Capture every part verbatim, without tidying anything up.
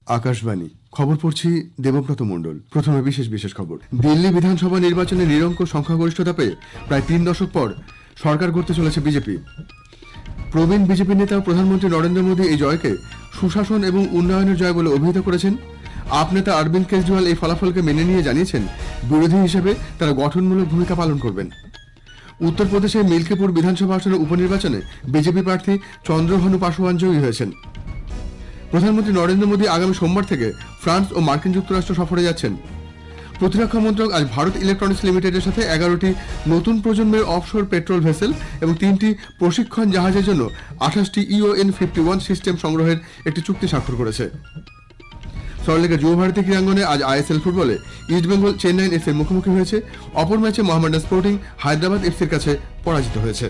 আকাশবাণী খবর পড়ছি দেবব্রত মণ্ডল। প্রথমে বিশেষ বিশেষ খবর। দিল্লি বিধানসভা নির্বাচনে নিরঙ্কুশ সংখ্যাগরিষ্ঠতা পেয়ে প্রায় তিন দশক পর সরকার গড়তে চলেছে বিজেপি। প্রবীণ বিজেপি নেতা প্রধানমন্ত্রী নরেন্দ্র মোদী এই জয়কে সুশাসন এবং উন্নয়নের জয় বলে অভিহিত করেছেন। আপ নেতা অরবিন্দ কেজরিওয়াল এই ফলাফলকে মেনে নিয়ে জানিয়েছেন বিরোধী হিসেবে তারা গঠনমূলক ভূমিকা পালন করবেন। উত্তরপ্রদেশের মিল্কিপুর বিধানসভা আসনের উপনির্বাচনে বিজেপি প্রার্থী চন্দ্রভানু পাসোয়ান জয়ী হয়েছেন। প্রধানমন্ত্রী নরেন্দ্র মোদী আগামী সোমবার থেকে ফ্রান্স ও মার্কিন যুক্তরাষ্ট্র সফরে যাচ্ছেন। প্রতিরক্ষা মন্ত্রক আজ ভারত ইলেকট্রনিক্স লিমিটেডের সাথে এগারোটি নতুন প্রজন্মের অফশোর পেট্রোল ভেসেল এবং তিনটি প্রশিক্ষণ জাহাজের জন্য আঠাশটি ইওএন ফিফটি ওয়ান সিস্টেম সংগ্রহের একটি চুক্তি স্বাক্ষর করেছে। সল্টলেকের যুবভারতী ক্রীড়াঙ্গনে আজ আইএসএল ফুটবলে ইস্টবেঙ্গল চেন্নাইন এফসির মুখোমুখি হয়েছে। অপর ম্যাচে মোহামেডান স্পোর্টিং হায়দ্রাবাদ এফসির কাছে পরাজিত হয়েছে।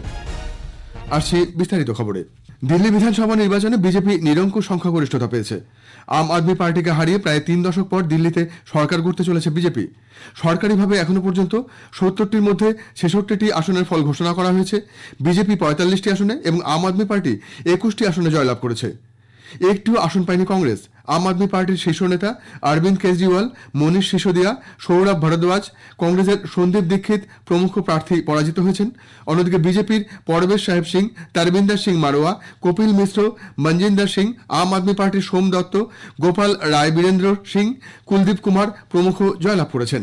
আসছি বিস্তারিত খবরে। দিল্লি বিধানসভা নির্বাচনে বিজেপি নিরঙ্কুশ সংখ্যাগরিষ্ঠতা পেয়েছে। আম আদমি পার্টিকে হারিয়ে প্রায় তিন দশক পর দিল্লিতে সরকার গড়তে চলেছে বিজেপি। সরকারিভাবে এখনো পর্যন্ত সত্তরটির মধ্যে ছেষট্টিটি আসনের ফল ঘোষণা করা হয়েছে। বিজেপি পঁয়তাল্লিশটি আসনে এবং আম আদমি পার্টি একুশটি আসনে জয়লাভ করেছে। একটিও আসন পায়নি কংগ্রেস। আম আদমি পার্টির শীর্ষ নেতা অরবিন্দ কেজরিওয়াল, মনীষ সিসোদিয়া, সৌরভ ভরদ্বাজ, কংগ্রেসের সন্দীপ দীক্ষিত প্রমুখ প্রার্থী পরাজিত হয়েছেন। অন্যদিকে বিজেপির পরবেশ সাহেব সিং, তরবিন্দর সিং মারোয়া, কপিল মিশ্র, মনজিন্দর সিং, আম আদমি পার্টির সোম দত্ত, গোপাল রায় বীরেন্দ্র সিং, কুলদীপ কুমার প্রমুখ জয়লাভ করেছেন।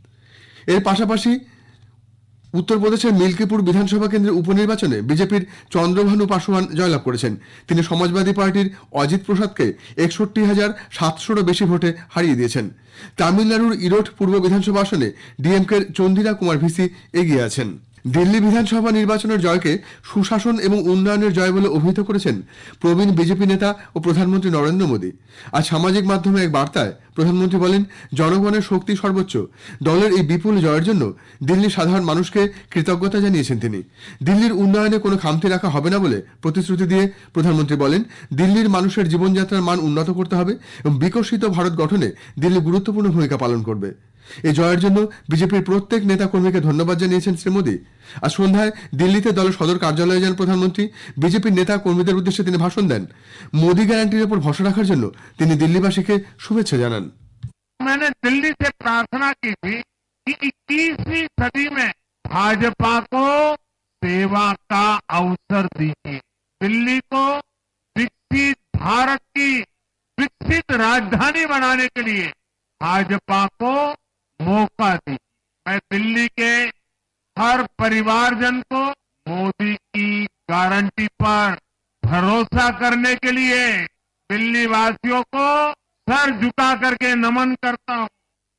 এর পাশাপাশি উত্তরপ্রদেশের মিল্কিপুর বিধানসভা কেন্দ্রের উপনির্বাচনে বিজেপির চন্দ্রভানু পাসোয়ান জয়লাভ করেছেন। তিনি সমাজবাদী পার্টির অজিত প্রসাদকে একষট্টি হাজার সাতশোরও বেশি ভোটে হারিয়ে দিয়েছেন। তামিলনাড়ুর ইরোড পূর্ব বিধানসভা আসনে ডিএমকের চন্দিরা কুমার ভিসি এগিয়ে আছেন। দিল্লি বিধানসভা নির্বাচনের জয়কে সুশাসন এবং উন্নয়নের জয় বলে অভিহিত করেছেন প্রবীণ বিজেপি নেতা ও প্রধানমন্ত্রী নরেন্দ্র মোদী। আজ সামাজিক মাধ্যমে এক বার্তায় প্রধানমন্ত্রী বলেন, জনগণের শক্তি সর্বোচ্চ। দলের এই বিপুল জয়ের জন্য দিল্লির সাধারণ মানুষকে কৃতজ্ঞতা জানিয়েছেন তিনি। দিল্লির উন্নয়নে কোনো খামতি রাখা হবে না বলে প্রতিশ্রুতি দিয়ে প্রধানমন্ত্রী বলেন, দিল্লির মানুষের জীবনযাত্রার মান উন্নত করতে হবে এবং বিকশিত ভারত গঠনে দিল্লি গুরুত্বপূর্ণ ভূমিকা পালন করবে। এই জয়ের জন্য বিজেপির প্রত্যেক নেতা কর্মীকে ধন্যবাদ জানিয়েছেন শ্রী মোদী। আজ সন্ধ্যায় দিল্লিতে দলের সদর কার্যালয়ে যান প্রধানমন্ত্রী। বিজেপির নেতা কর্মীদের উদ্দেশ্যে তিনি ভাষণ দেন। মোদী গ্যারান্টির উপর ভরসা রাখার জন্য তিনি দিল্লিবাসীকে শুভেচ্ছা জানান। मैंने दिल्ली से प्रार्थना की थी कि इक्कीसवीं सदी में भाजपा को सेवा का अवसर दीजिए, दिल्ली को विकसित भारत की विकसित राजधानी बनाने के लिए भाजपा को मौका दीजिए। मैं दिल्ली के हर परिवारजन को मोदी की गारंटी पर भरोसा करने के लिए दिल्ली वासियों को सर झुका करके नमन करता हूं।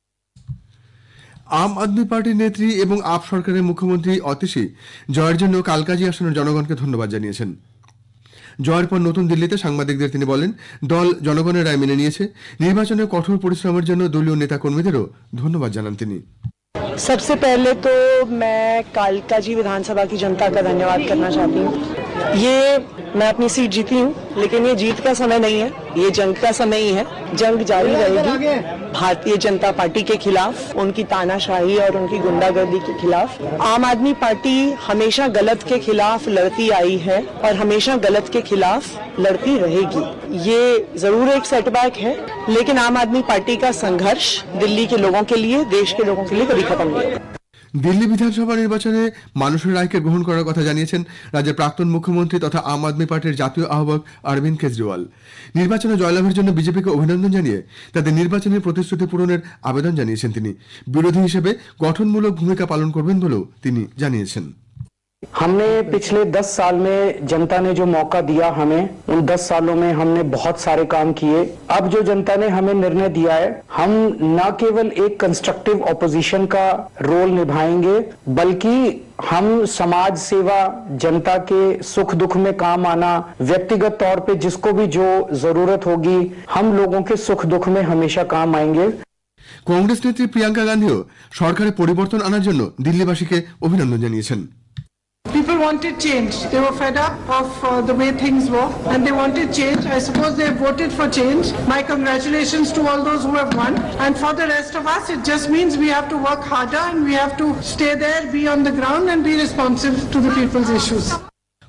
আম আদমি পার্টির নেত্রী এবং আপ সরকারের মুখ্যমন্ত্রী অতিশী জয়ের জন্য কালকাজি আসনের জনগণকে ধন্যবাদ জানিয়েছেন। জয়ের পর নতুন দিল্লিতে সাংবাদিকদের তিনি বলেন, দল জনগণের রায় মেনে নিয়েছে। নির্বাচনে কঠোর পরিশ্রমের জন্য দলীয় নেতা কর্মীদেরও ধন্যবাদ জানান তিনি। सबसे पहले तो मैं कालकाजी विधानसभा की जनता का धन्यवाद करना चाहती हूँ। ये मैं अपनी सीट जीती हूँ, लेकिन ये जीत का समय नहीं है, ये जंग का समय ही है। जंग जारी रहेगी भारतीय जनता पार्टी के खिलाफ, उनकी तानाशाही और उनकी गुंडागर्दी के खिलाफ। आम आदमी पार्टी हमेशा गलत के खिलाफ लड़ती आई है और हमेशा गलत के खिलाफ लड़ती रहेगी। ये जरूर एक सेटबैक है, लेकिन आम आदमी पार्टी का संघर्ष दिल्ली के लोगों के लिए, देश के लोगों के लिए कभी खत्म नहीं होगा। দিল্লি বিধানসভা নির্বাচনে মানুষের রায়কে গ্রহণ করার কথা জানিয়েছেন রাজ্যের প্রাক্তন মুখ্যমন্ত্রী তথা আম আদমি পার্টির জাতীয় আহ্বায়ক অরবিন্দ কেজরিওয়াল। নির্বাচনে জয়লাভের জন্য বিজেপিকে অভিনন্দন জানিয়ে তাদের নির্বাচনের প্রতিশ্রুতি পূরণের আবেদন জানিয়েছেন তিনি। বিরোধী হিসেবে গঠনমূলক ভূমিকা পালন করবেন বলেও তিনি জানিয়েছেন। हमने पिछले दस साल में जनता ने जो मौका दिया हमें, उन दस सालों में हमने बहुत सारे काम किए। अब जो जनता ने हमें निर्णय दिया है, हम न केवल एक कंस्ट्रक्टिव ऑपोजिशन का रोल निभाएंगे, बल्कि हम समाज सेवा, जनता के सुख दुख में काम आना, व्यक्तिगत तौर पे जिसको भी जो जरूरत होगी, हम लोगों के सुख दुख में हमेशा काम आएंगे। কংগ্রেস নেত্রী প্রিয়াঙ্কা গান্ধীও সরকারে পরিবর্তন আনার জন্য দিল্লিবাসীকে অভিনন্দন জানিয়েছেন। People wanted change. They were fed up of uh, the way things were and they wanted change. I suppose they voted for change. My congratulations to all those who have won. And for the rest of us, it just means we have to work harder and we have to stay there, be on the ground and be responsive to the people's issues.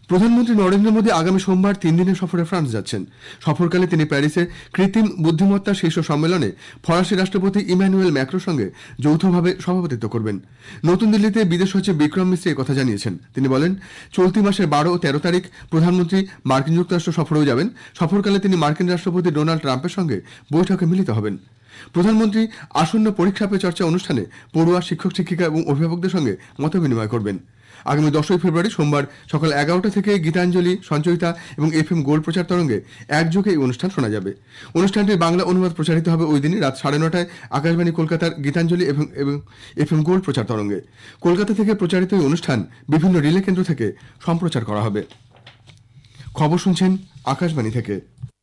প্রধানমন্ত্রী নরেন্দ্র মোদী আগামী সোমবার তিন দিনের সফরে France যাচ্ছেন। সফরকালে তিনি প্যারিসে কৃত্রিম বুদ্ধিমত্তা শীর্ষ সম্মেলনে ফরাসি রাষ্ট্রপতি ইমানুয়েল ম্যাক্রোর সঙ্গে যৌথভাবে সভাপতিত্ব করবেন। নতুন দিল্লিতে বিদেশ সচিব বিক্রম মিশ্রি কথা জানিয়েছেন। তিনি বলেন, চলতি মাসের বারো ও তেরো তারিখ প্রধানমন্ত্রী মার্কিন যুক্তরাষ্ট্র সফরেও যাবেন। সফরকালে তিনি মার্কিন রাষ্ট্রপতি ডোনাল্ড ট্রাম্পের সঙ্গে বৈঠকে মিলিত হবেন। প্রধানমন্ত্রী আসন্ন পরীক্ষা পে চর্চা অনুষ্ঠানে পড়ুয়া, শিক্ষক শিক্ষিকা এবং অভিভাবকদের সঙ্গে মত বিনিময় করবেন। আগামী দশই ফেব্রুয়ারি সোমবার সকাল এগারোটা থেকে গীতাঞ্জলি, সঞ্চয়িতা এবং এফ এম গোল্ড প্রচার তরঙ্গে একযোগে এই অনুষ্ঠান শোনা যাবে। অনুষ্ঠানটির বাংলা অনুবাদ প্রচারিত হবে ওই দিনই রাত সাড়ে নটায় আকাশবাণী কলকাতার গীতাঞ্জলি এবং এফ এম গোল্ড প্রচার তরঙ্গে। কলকাতা থেকে প্রচারিত এই অনুষ্ঠান বিভিন্ন রিলে কেন্দ্র থেকে সম্প্রচার করা হবে। খবর শুনছেন আকাশবাণী থেকে।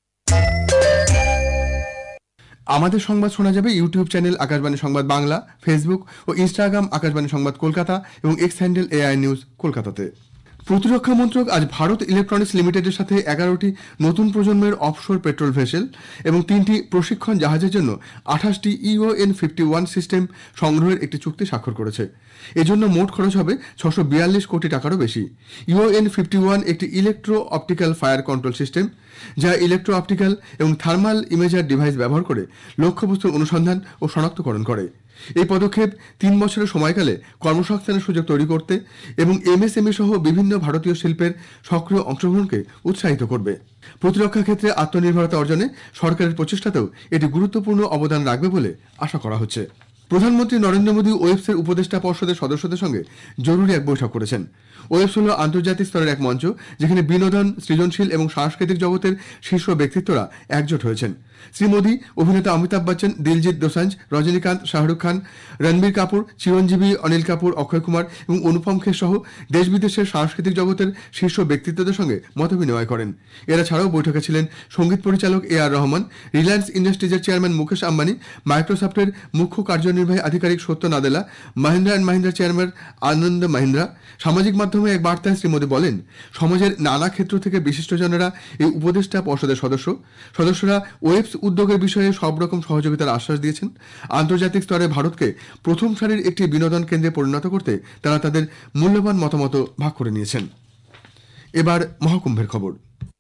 আমাদের সংবাদ শোনা যাবে ইউটিউব চ্যানেল আকাশবাণী সংবাদ বাংলা, ফেসবুক ও ইনস্টাগ্রাম আকাশবাণী সংবাদ কলকাতা এবং এক্স হ্যান্ডেল এআই নিউজ কলকাতাতে। প্রতিরক্ষা মন্ত্রক আজ ভারত ইলেকট্রনিক্স লিমিটেডের সাথে এগারোটি নতুন প্রজন্মের অফশোর পেট্রোল ভেসেল এবং তিনটি প্রশিক্ষণ জাহাজের জন্য আঠাশটি ইওএন ফিফটি ওয়ান সিস্টেম সংগ্রহের একটি চুক্তি স্বাক্ষর করেছে। এজন্য মোট খরচ হবে ছশো বিয়াল্লিশ কোটি টাকারও বেশি। ইওএন ফিফটি ওয়ান একটি electro optical fire control system, যা ইলেকট্রো অপটিক্যাল এবং থার্মাল ইমেজার ডিভাইস ব্যবহার করে লক্ষ্যবস্তুর অনুসন্ধান ও শনাক্তকরণ করে। এই পদক্ষেপ তিন বছরের সময়কালে কর্মসংস্থানের সুযোগ তৈরি করতে এবং এমএসএমই সহ বিভিন্ন ভারতীয় শিল্পের সক্রিয় অংশগ্রহণকে উৎসাহিত করবে। প্রতিরক্ষা ক্ষেত্রে আত্মনির্ভরতা অর্জনে সরকারের প্রচেষ্টাতেও এটি গুরুত্বপূর্ণ অবদান রাখবে বলে আশা করা হচ্ছে। প্রধানমন্ত্রী নরেন্দ্র মোদী ওয়েবসের উপদেষ্টা পর্ষদের সদস্যদের সঙ্গে জরুরি এক বৈঠক করেছেন। ওয়েবস হল আন্তর্জাতিক স্তরের এক মঞ্চ, যেখানে বিনোদন, সৃজনশীল এবং সাংস্কৃতিক জগতের শীর্ষ ব্যক্তিত্বরা একজোট হয়েছেন। শ্রী মোদী অভিনেতা অমিতাভ বচ্চন, দিলজিৎ দোসাঞ্জ, রজনীকান্ত, শাহরুখ খান, রণবীর কাপুর, চিরঞ্জীবী, অনিল কাপুর, অক্ষয় কুমার এবং অনুপম খের সহ দেশ বিদেশের সাংস্কৃতিক জগতের শীর্ষ ব্যক্তিত্বদের সঙ্গে মতবিনিময় করেন। এরা ছাড়াও বৈঠকে ছিলেন সঙ্গীত পরিচালক এ আর রহমান, রিলায়েন্স ইন্ডাস্ট্রিজের চেয়ারম্যান মুকেশ আম্বানি, মাইক্রোসফটের মুখ্য কার্যনির্বাহী আধিকারিক সত্য নাদেলা, মাহিন্দ্রা অ্যান্ড মাহিন্দ্রা চেয়ারম্যান আনন্দ মাহিন্দ্রা। সামাজিক মাধ্যমে এক বার্তায় শ্রী মোদী বলেন, সমাজের নানা ক্ষেত্র থেকে বিশিষ্টজনেরা এই উপদেষ্টা পর্ষদের সদস্য। সদস্যরা ওয়েবস উদ্যোগের বিষয়ে সব রকম সহযোগিতার আশ্বাস দিয়েছেন। আন্তর্জাতিক স্তরে ভারতকে প্রথম সারির একটি বিনোদন কেন্দ্রে পরিণত করতে তারা তাদের মূল্যবান মতামত ভাগ করে নিয়েছেন। এবার মহাকুম্ভের খবর।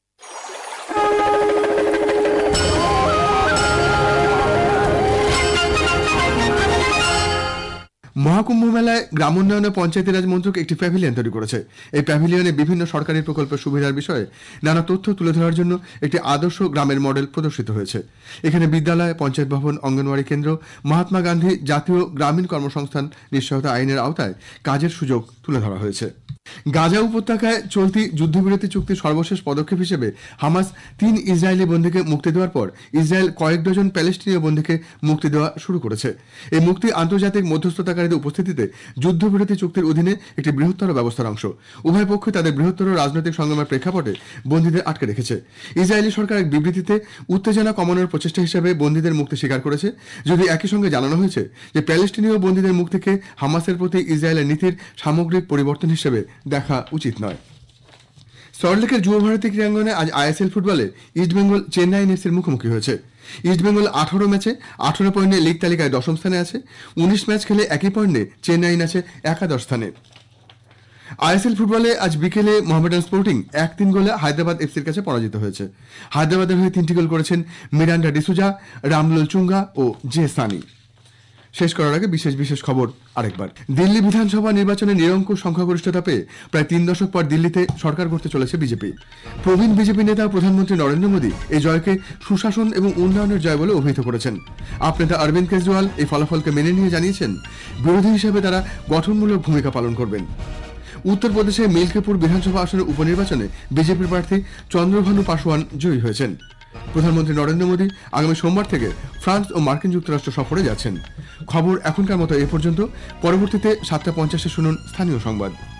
মহাকুম্ভ মেলায় গ্রামোন্নয়ন ও পঞ্চায়েতি রাজ মন্ত্রক একটি প্যাভিলিয়ন তৈরি করেছে। এই প্যাভিলিয়নে বিভিন্ন সরকারি প্রকল্পের সুবিধার বিষয়ে নানা তথ্য তুলে ধরার জন্য একটি আদর্শ গ্রামের মডেল প্রদর্শিত হয়েছে। এখানে বিদ্যালয়, পঞ্চায়েত ভবন, অঙ্গনওয়াড়ি কেন্দ্র, মহাত্মা গান্ধী জাতীয় গ্রামীণ কর্মসংস্থান নিশ্চয়তা আইনের আওতায় কাজের সুযোগ তুলে ধরা হয়েছে। গাজা উপত্যকায় চলতি যুদ্ধবিরতি চুক্তির সর্বশেষ পদক্ষেপ হিসেবে হামাস তিন ইসরায়েলি বন্দীকে মুক্তি দেওয়ার পর ইসরায়েল কয়েক ডজন প্যালেস্টিনীয় বন্দীকে মুক্তি দেওয়া শুরু করেছে। এই মুক্তি আন্তর্জাতিক মধ্যস্থতাকারীদের উপস্থিতিতে যুদ্ধবিরতি চুক্তির অধীনে একটি বৃহত্তর ব্যবস্থার অংশ। উভয় পক্ষই তাদের বৃহত্তর রাজনৈতিক সংগ্রামের প্রেক্ষাপটে বন্দীদের আটকে রেখেছে। ইসরায়েলি সরকার এক বিবৃতিতে উত্তেজনা কমানোর প্রচেষ্টা হিসেবে বন্দীদের মুক্তি স্বীকার করেছে, যদি একই সঙ্গে জানানো হয়েছে যে প্যালেস্টিনীয় বন্দীদের মুক্তিকে হামাসের প্রতি ইসরায়েলের নীতির সামগ্রিক পরিবর্তন হিসেবে দেখা উচিত নয়। সল্টলেকের যুব ভারতী ক্রীড়াঙ্গনে আজ আইএসএল ফুটবলে ইস্টবেঙ্গল চেন্নাই এফসির মুখোমুখি হয়েছে। ইস্টবেঙ্গল আঠারো ম্যাচে আঠারো পয়েন্টে লিগ তালিকায় দশম স্থানে আছে। উনিশ ম্যাচ খেলে একই পয়েন্টে চেন্নাই আছে একাদশ স্থানে। আইএসএল ফুটবলে আজ বিকেলে মোহামেডান স্পোর্টিং এক তিন গোলে হায়দ্রাবাদ এফসির কাছে পরাজিত হয়েছে। হায়দ্রাবাদের হয়ে তিনটি গোল করেছেন মিরান্ডা ডিসুজা, রামলাল চুঙ্গা ও জে সানি। শেষ করার আগে বিশেষ বিশেষ খবর আরেকবার। দিল্লি বিধানসভা নির্বাচনে নিরঙ্কুশ সংখ্যাগরিষ্ঠতা পেয়ে প্রায় তিন দশক পর দিল্লিতে সরকার গড়তে চলেছে বিজেপি। প্রবীণ বিজেপি নেতা প্রধানমন্ত্রী নরেন্দ্র মোদী এই জয়কে সুশাসন এবং উন্নয়নের জয় বলে অভিহিত করেছেন। আপ নেতা অরবিন্দ কেজরিওয়াল এই ফলাফলকে মেনে নিয়ে জানিয়েছেন, বিরোধী হিসেবে তারা গঠনমূলক ভূমিকা পালন করবেন। উত্তরপ্রদেশে মিল্কিপুর বিধানসভা আসনের উপনির্বাচনে বিজেপির প্রার্থী চন্দ্রভানু পাসওয়ান জয়ী হয়েছেন। প্রধানমন্ত্রী নরেন্দ্র মোদী আগামী সোমবার থেকে ফ্রান্স ও মার্কিন যুক্তরাষ্ট্র সফরে যাচ্ছেন। খবর এখনকার মতো এ পর্যন্ত। পরবর্তীতে সাতটা পঞ্চাশে শুনুন স্থানীয় সংবাদ।